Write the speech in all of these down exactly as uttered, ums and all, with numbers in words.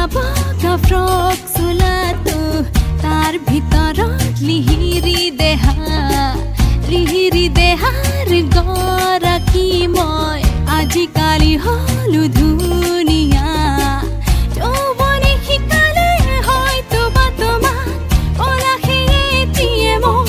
বগা ফ্ৰক চোলাটো তাৰ ভিতৰত লিহিৰি দেহা লিহিৰি দেহাৰ গৰাকী মই আজিকালি হলো ধুনীয়া যৌৱনে শিকালে হয়তো বা তোমাক পলাশে এটিয়ে মোক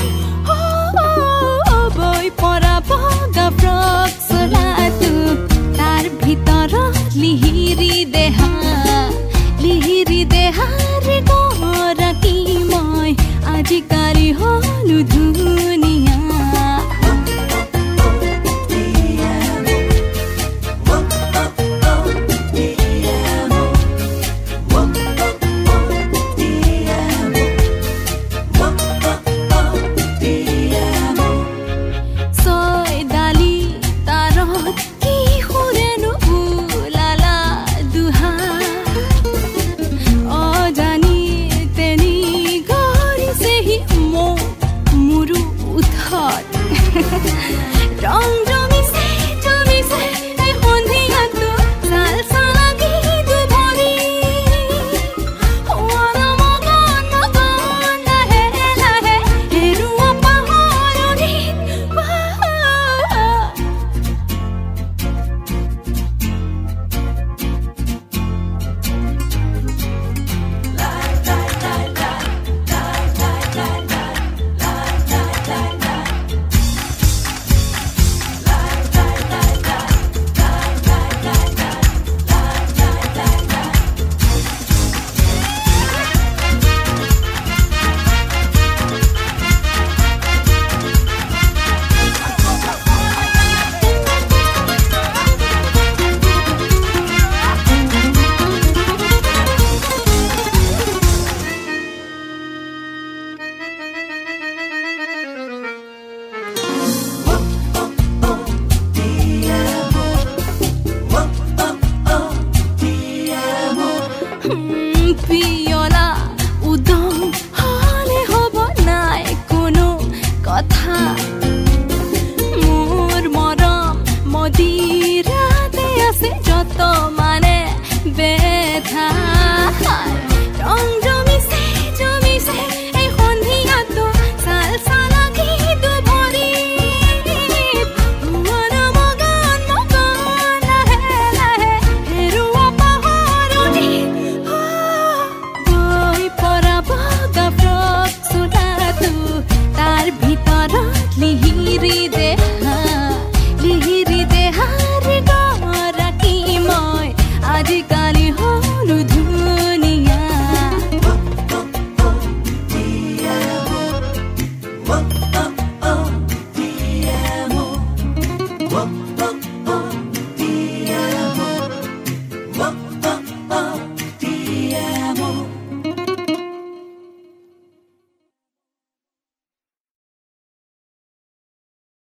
বৈ পৰা বগা ফ্ৰক চোলাটো তাৰ ভিতৰত লিহিৰি দেহা লিহিৰি দেহাৰ গৰাকী মই আজিকালি হলো ধুনীয়া পিয়লা উদং হলে হব নাই কোনো কথা মোৰ মৰম মদিৰাতে আছে যত মানে বেথা ৰং জমিছে জমিছে এই সন্ধিয়াটো চাল চালাকি দুভৰি মগন মগন লাহে লাহে হেৰুৱা পাহৰণি তাৰ ভিতৰত লিহিৰি দেহা লিহিৰি দেহাৰ গৰাকী মই আজিকালি হলো ধুনীয়া Whoa, oh, oh, oh,